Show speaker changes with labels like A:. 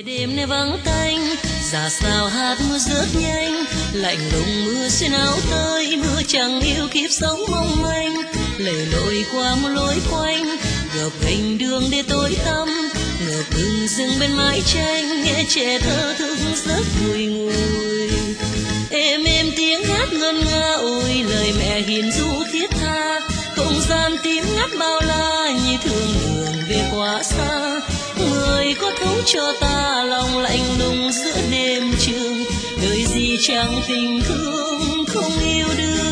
A: đêm nay vắng tanh, ra sao hát mưa rớt nhanh, lạnh lùng mưa xuyên áo tới, mưa chẳng yêu kiếp sống mong manh, lầy lội qua một lối quanh, gập ghềnh đường để tối tăm, ngập ngừng dừng bên mái tranh, nghe trẻ thơ thức giấc bùi ngùi. Êm êm tiếng hát ngân nga ôi, lời mẹ hiền ru thiết tha, không gian tím ngắt bao la như thương đường về quá xa. Người có thấu cho ta lòng lạnh lùng giữa đêm trường, đời gì chẳng tình thương không yêu đương.